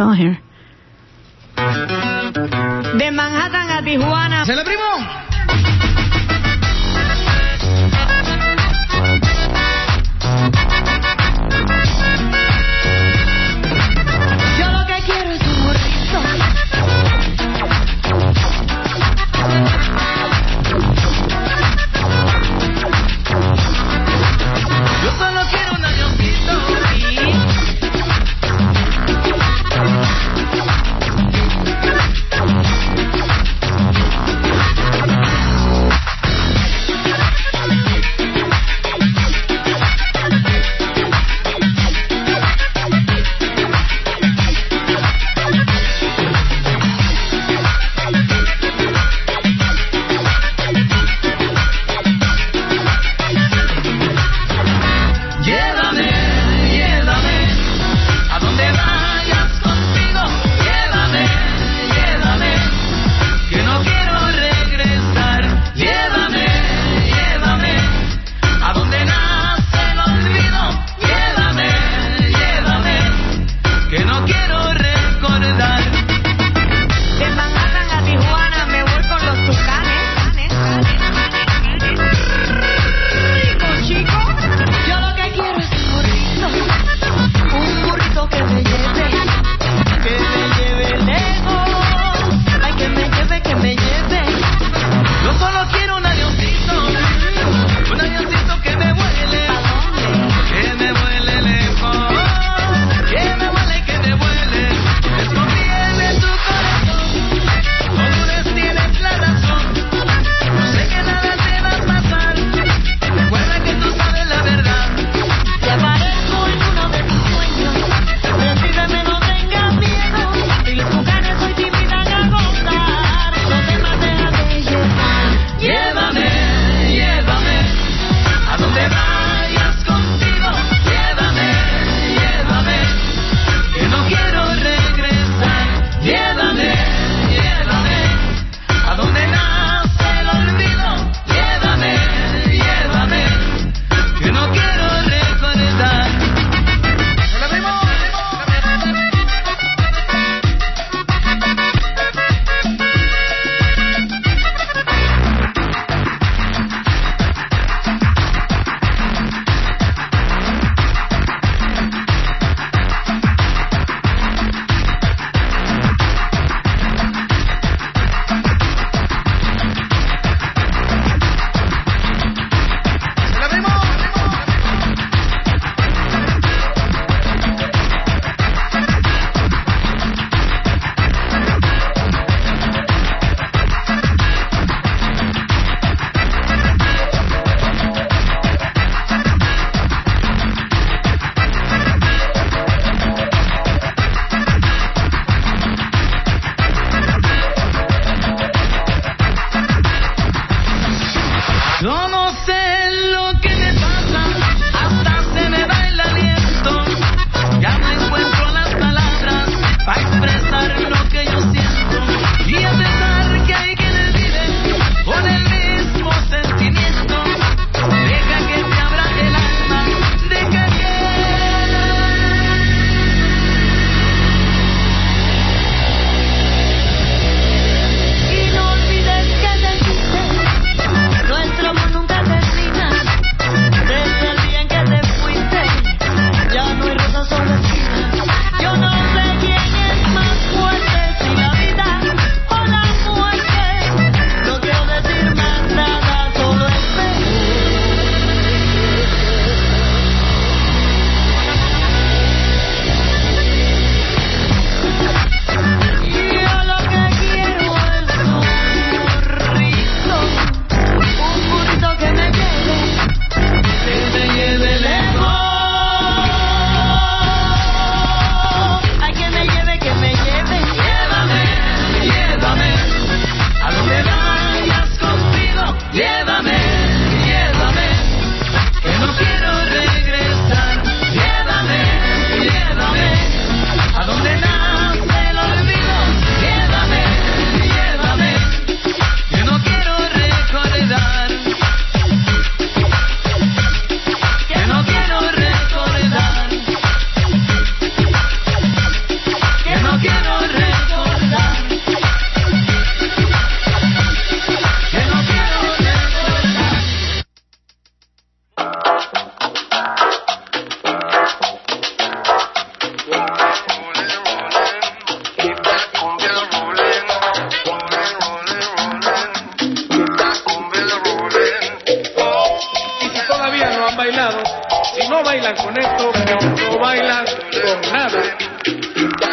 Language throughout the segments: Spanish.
call here. De Manhattan a Tijuana. ¡Se le primo! Yo lo que quiero es un burrito. Yo solo quiero un avioncito.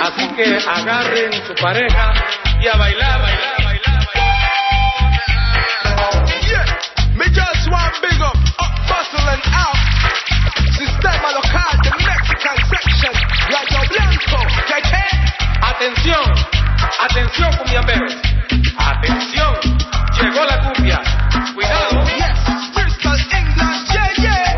Así que agarren su pareja y a bailar, bailar, bailar, bailar. Yeah, me just want big up Bustle and Out. Sistema local, the Mexican section. Rayo Blanco, Atención, atención cumbiamberos. Atención, llegó la cumbia. Cuidado. yes, Bristol, England, yeah, yeah.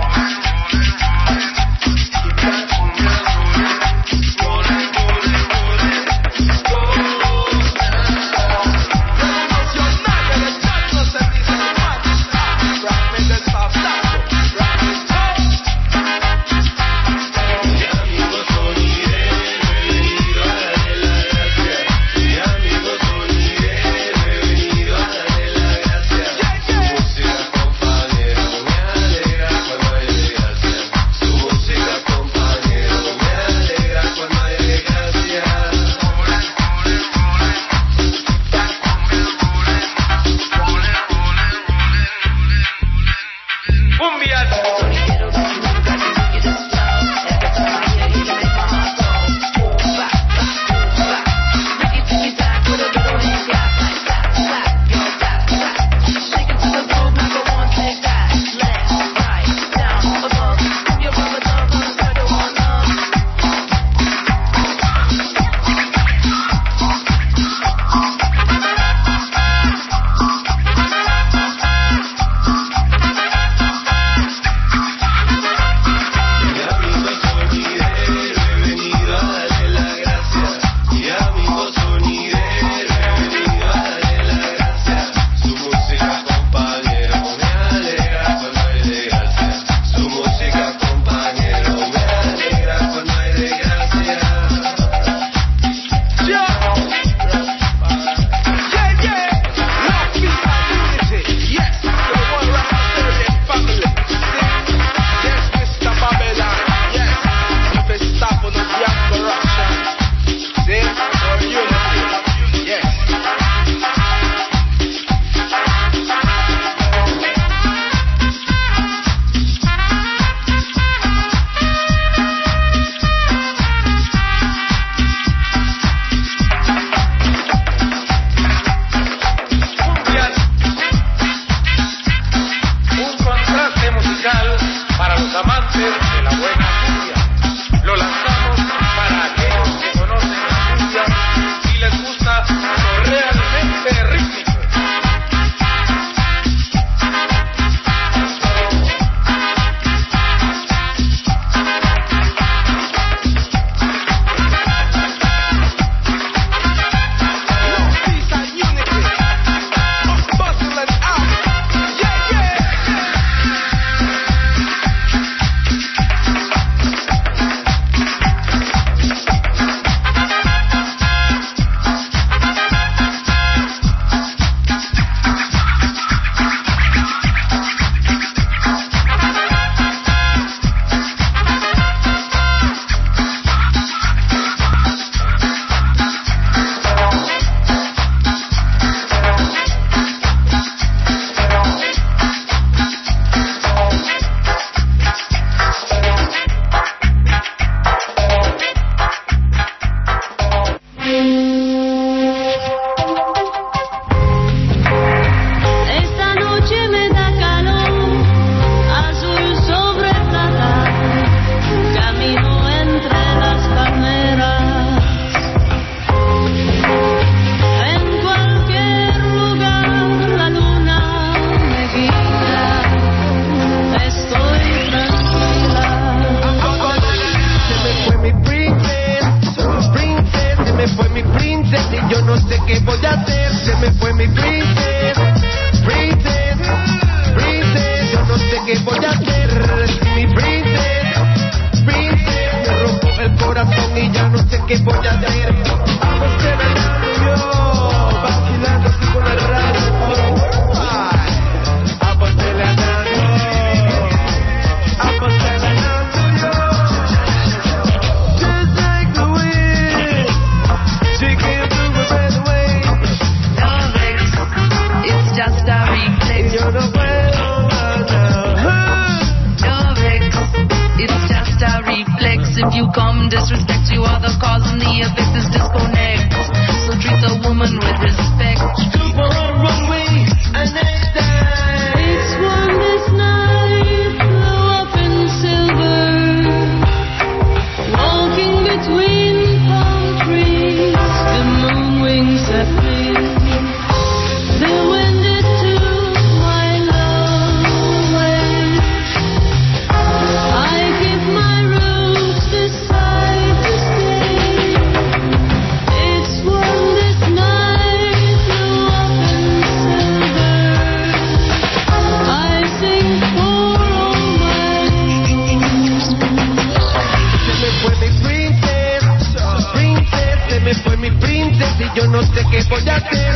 y yo no sé qué voy a hacer.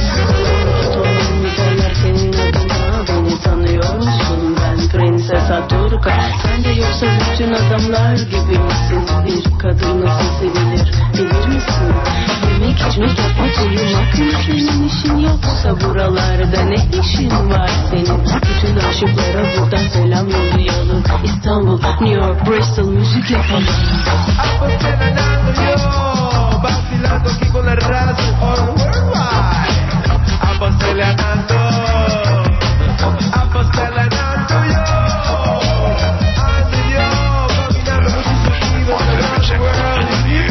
Beni tanıyor musun? Ben Prenses Turka. Sen de yoksa bütün adamlar gibi misin? Bir kadın nasıl sevilir bilir misin? Yemek içmek yapmak uyumak mı senin işin? Yoksa buralarda ne işin var senin? Bütün aşıklara buradan selam yollayalım. İstanbul, New York, Bristol müzik yapalım. Vacilando aquí con la raza all worldwide. Acelerando yo. Ando yo, caminando muchos sentidos around the world.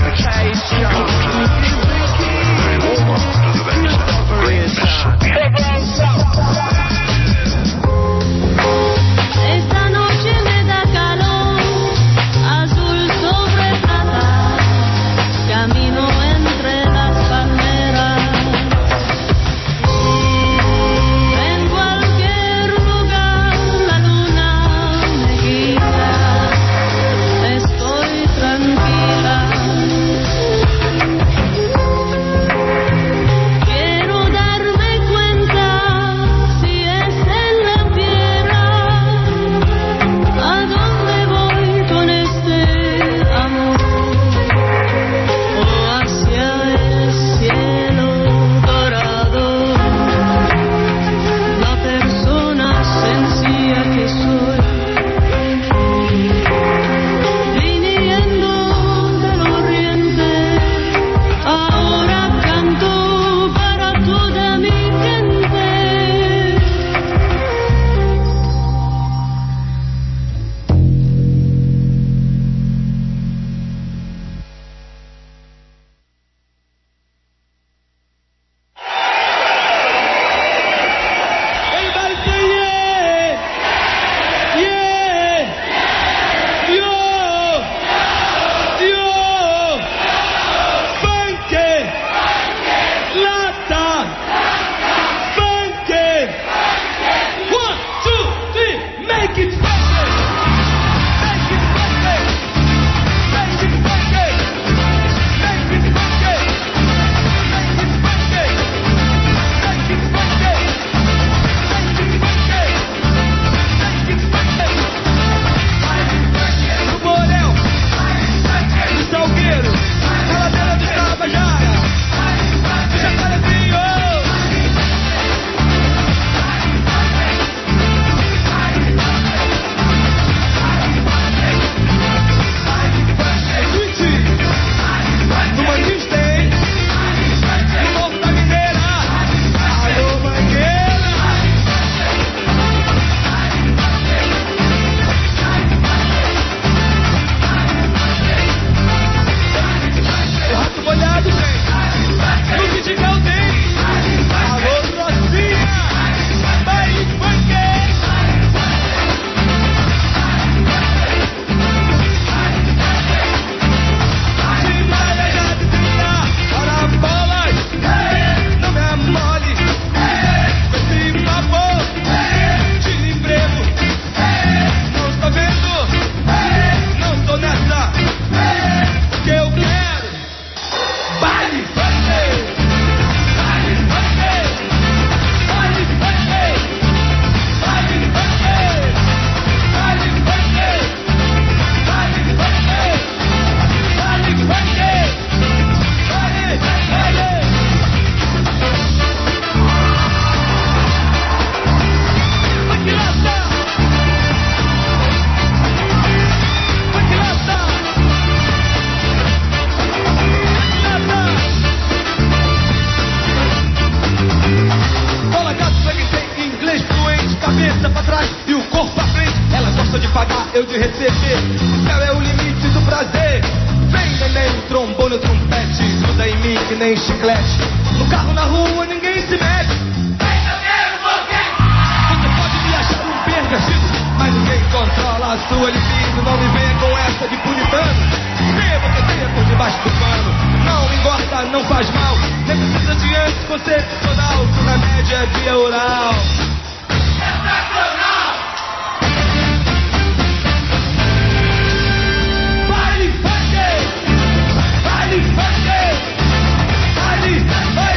Esta noche me da calor, azul sobre plata, camino entre las palmeras. En cualquier lugar la luna me guía, estoy tranquila. Quiero darme cuenta si es en la tierra a dónde voy con este amor, o hacia el cielo dorado, la persona sencilla que soy, viniendo del oriente, ahora canto para toda mi gente. Everybody say yeah, yeah, yo, funky, lata, funky. 1, 2, 3, make it funky, make it funky, make it funky, make it funky, make it funky, make it funky. Do Borel, do Salgueiro, Caladeira do Tabajara, do Jacarezinho. Do Manistém, do Morro da Mineira, alô Mangueira. O Rato Molhado tem, no Vidigal tem, alô Rocinha, baile funk. De Maia de Trilha, para bolas, não me amole, esse favor, de emprego, não estou vendo, não estou nessa, porque eu quero baile funk, baile funk, baile funk, baile funk, baile funk, baile funk, baile funk, baile, baile. Bola gato, sangue tem inglês fluente, cabeça pra trás e o corpo pra frente. Ela gosta de pagar, eu de receber. O céu é o limite do prazer. Vem, neném, trombone, trompete, gruda em mim que nem chiclete. No carro, na rua, ninguém se mete. Você pode me achar um pervertido, mas ninguém controla a sua libido. Não me venha com essa de puritano. Beba que tenha por debaixo do pano. Não engorda, não faz mal. Nem precisa de anticoncepcional. Na média é via oral. Baile funk, baile funk, baile, baile.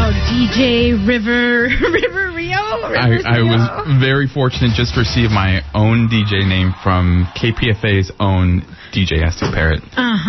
about DJ River Rio? I was very fortunate just to receive my own DJ name from KPFA's own DJ Aztec Parrot.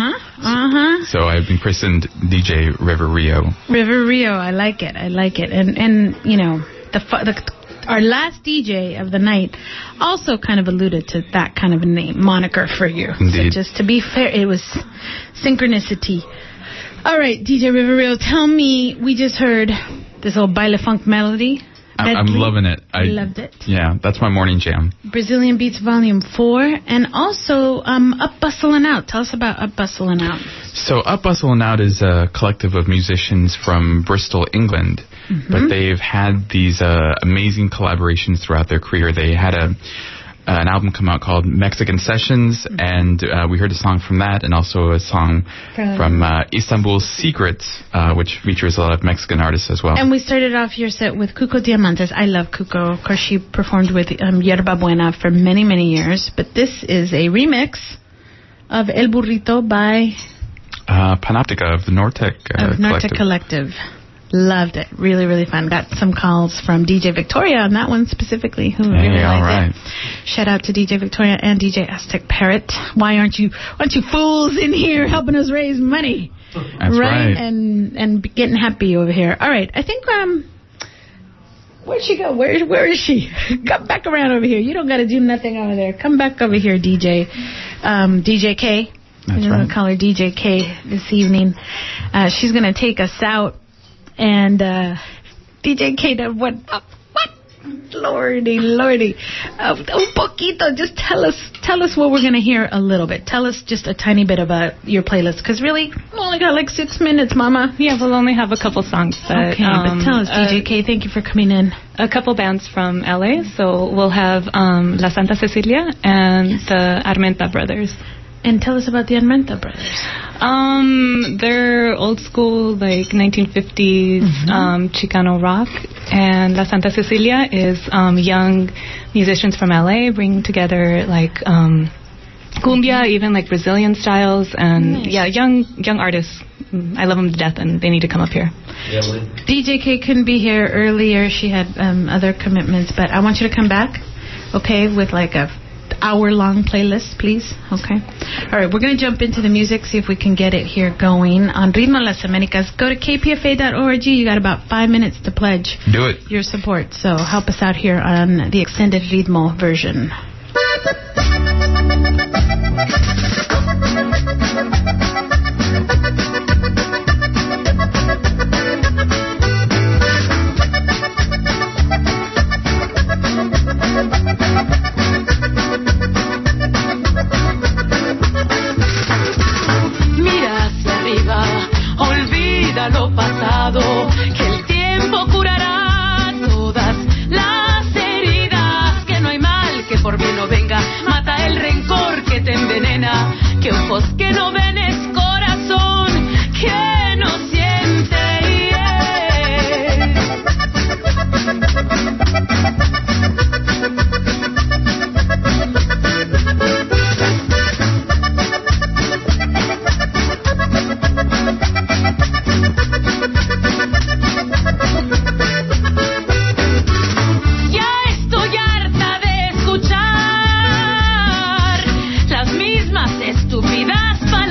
So I've been christened DJ River Rio. River Rio, I like it. And you know, our last DJ of the night also kind of alluded to that kind of a name, moniker for you. Indeed. So just to be fair, it was synchronicity. All right, DJ River Rio, tell me, we just heard this old baile funk melody. I'm loving it. I loved it. Yeah, that's my morning jam. Brazilian Beats Volume 4, and also Up Bustle and Out. Tell us about Up Bustle and Out. So Up Bustle and Out is a collective of musicians from Bristol, England. But they've had these amazing collaborations throughout their career. They had an album come out called Mexican Sessions, and we heard a song from that, and also a song from Istanbul's Secrets, which features a lot of Mexican artists as well. And we started off your set with Cuco Diamantes. I love Cuco. Of course, she performed with Yerba Buena for many, many years. But this is a remix of El Burrito by Panoptica of the Nortec Collective. Loved it. Really, really fun. Got some calls from DJ Victoria on that one specifically, who really liked it. Shout out to DJ Victoria and DJ Aztec Parrot. Why aren't you fools in here helping us raise money? That's right. And getting happy over here. All right. I think where'd she go? Where is she? Come back around over here. You don't got to do nothing over there. Come back over here, DJ. DJ K. That's right. We're going to call her DJ K this evening. She's going to take us out. And DJ K, what? Lordy. Un poquito. Just tell us what we're going to hear a little bit. Tell us just a tiny bit about your playlist. Because really, we only got like 6 minutes, Mama. Yeah, we'll only have a couple songs. But, okay, but tell us, DJ K, thank you for coming in. A couple bands from LA. So we'll have La Santa Cecilia and the Armenta Brothers. And tell us about the Armenta Brothers. They're old school, like 1950s Chicano rock. And La Santa Cecilia is young musicians from LA bring together like cumbia, even like Brazilian styles. And young artists. I love them to death, and they need to come up here. DJ K couldn't be here earlier. She had other commitments, but I want you to come back, okay, with like a hour-long playlist, please. Okay. All right, we're going to jump into the music, see if we can get it here going on Ritmo Las Americas. Go to kpfa.org. You got about 5 minutes to pledge your support. So help us out here on the extended Ritmo version. Lo pasado, que el tiempo curará todas las heridas, que no hay mal que por bien no venga, mata el rencor que te envenena, que ojos que no ven es corazón que no siente. Estúpidas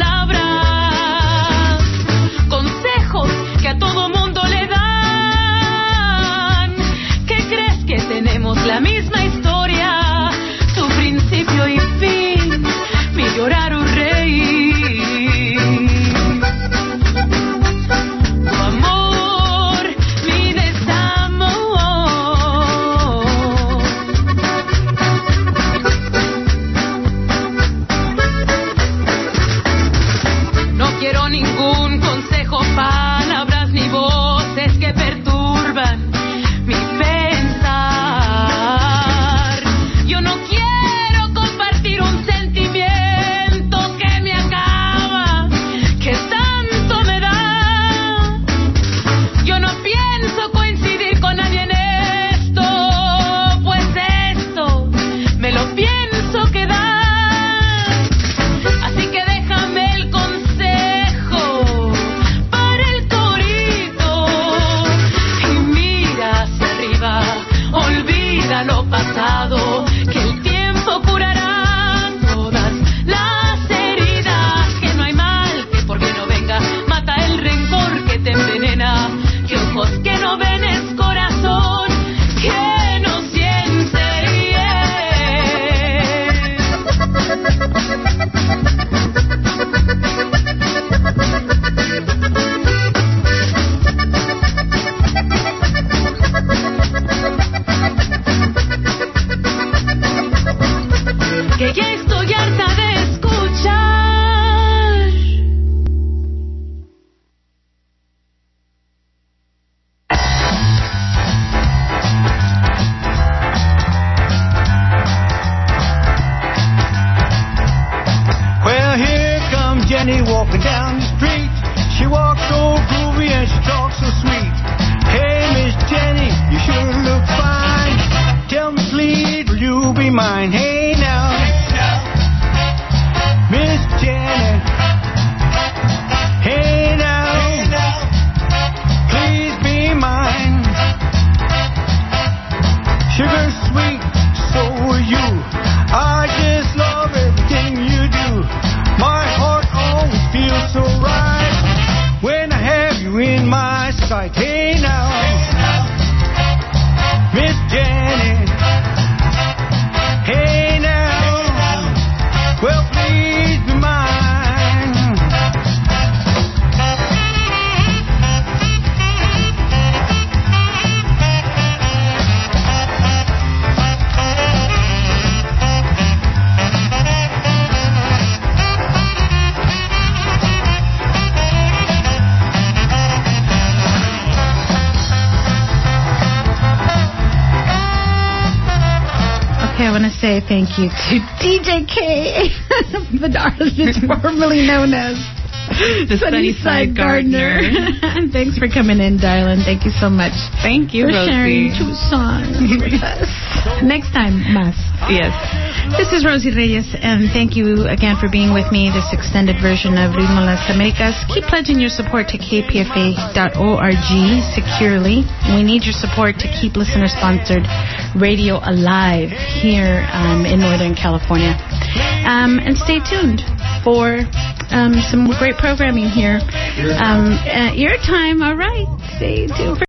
like, hey now, Miss Jenny, hey now, well please be mine. I want to say thank you to DJ K, the artist formerly known as The Sunnyside Gardener. And thanks for coming in, darling. Thank you so much. Thank you, for Rosie. sharing 2 songs with us. Next time, más. Yes. This is Rosie Reyes, and thank you again for being with me, this extended version of Ritmo Las Americas. Keep pledging your support to kpfa.org securely. We need your support to keep listener-sponsored radio alive here in Northern California. And stay tuned for some great programming here. Your time, all right. Stay tuned.